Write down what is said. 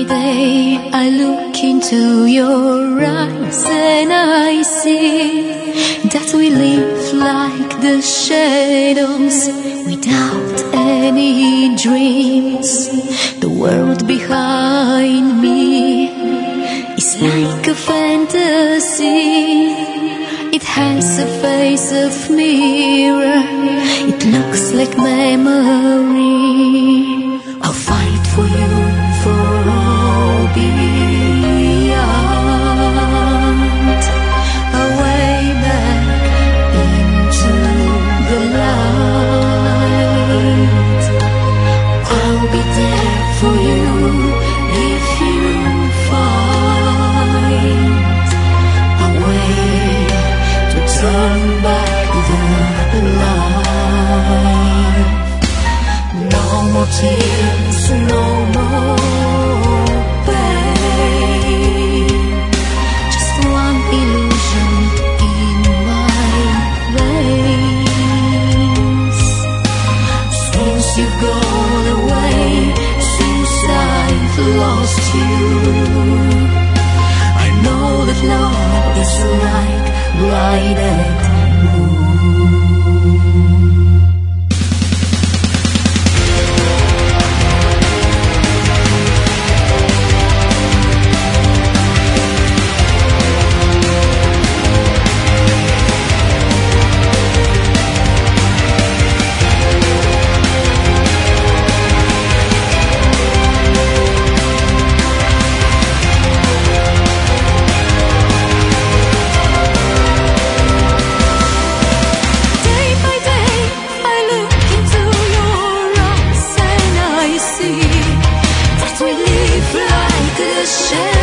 day I look into your eyes and I see that we live like the shadows without any dreams. The world behind me is like a fantasy. It has a face of mirror. It looks like memory. I'll fight for you for all beyond, a way back into the light. I'll be there for you if you find a way to turn back the light. No more tears, no more pain. Just one illusion in my veins. Since you've gone away, since I've lost you, I know that love is like blinded moon. Share